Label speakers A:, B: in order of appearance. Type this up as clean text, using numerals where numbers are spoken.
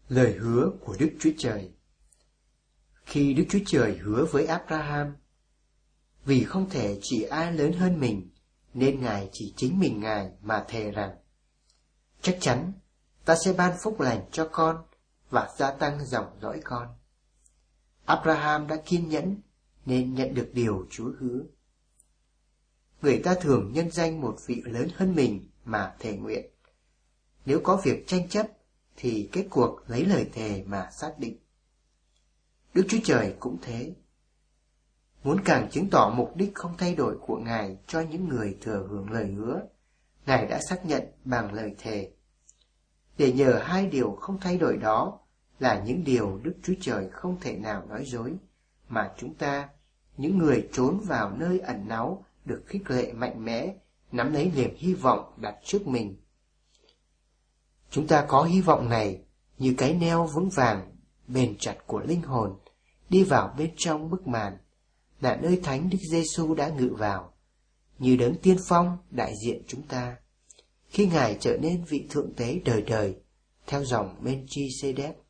A: Lời hứa của Đức Chúa Trời. Khi Đức Chúa Trời hứa với Abraham, vì không thể chỉ ai lớn hơn mình, nên Ngài chỉ chính mình Ngài mà thề rằng, chắc chắn ta sẽ ban phúc lành cho con và gia tăng dòng dõi con. Abraham đã kiên nhẫn nên nhận được điều Chúa hứa. Người ta thường nhân danh một vị lớn hơn mình mà thề nguyện. Nếu có việc tranh chấp thì kết cuộc lấy lời thề mà xác định. Đức Chúa Trời cũng thế. Muốn càng chứng tỏ mục đích không thay đổi của Ngài cho những người thừa hưởng lời hứa, Ngài đã xác nhận bằng lời thề. Để nhờ hai điều không thay đổi đó là những điều Đức Chúa Trời không thể nào nói dối, mà chúng ta, những người trốn vào nơi ẩn náu, được khích lệ mạnh mẽ, nắm lấy niềm hy vọng đặt trước mình. Chúng ta có hy vọng này như cái neo vững vàng, bền chặt của linh hồn, đi vào bên trong bức màn, là nơi Thánh Đức Giêsu đã ngự vào, như đấng tiên phong đại diện chúng ta, khi Ngài trở nên vị thượng tế đời đời, theo dòng Melchi-sê-đếc.